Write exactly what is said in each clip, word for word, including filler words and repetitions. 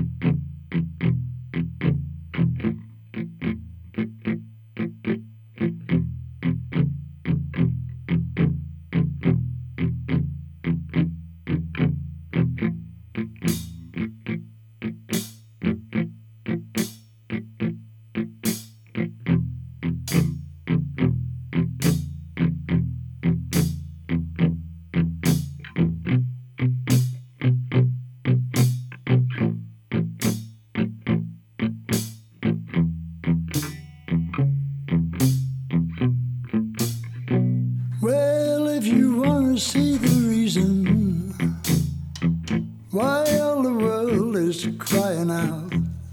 Well, if you want to see the reason why all the world is crying out,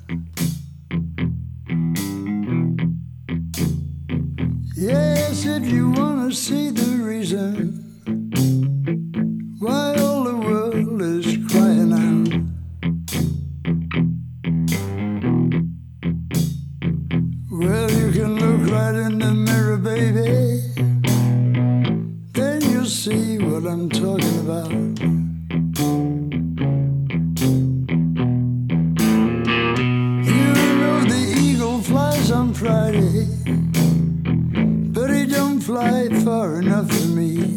yes, if you want to see the reason why all the world is crying out, well, you can look right in the mirror, baby. Then you'll see what I'm talking about. You know the eagle flies on Friday, but he don't fly far enough for me.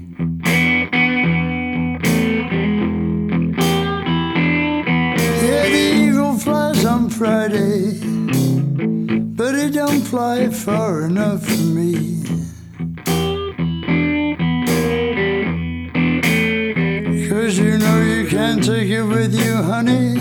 Yeah, the eagle flies on Friday, but he don't fly far enough for me. 'Cause you know you can't take it with you, honey.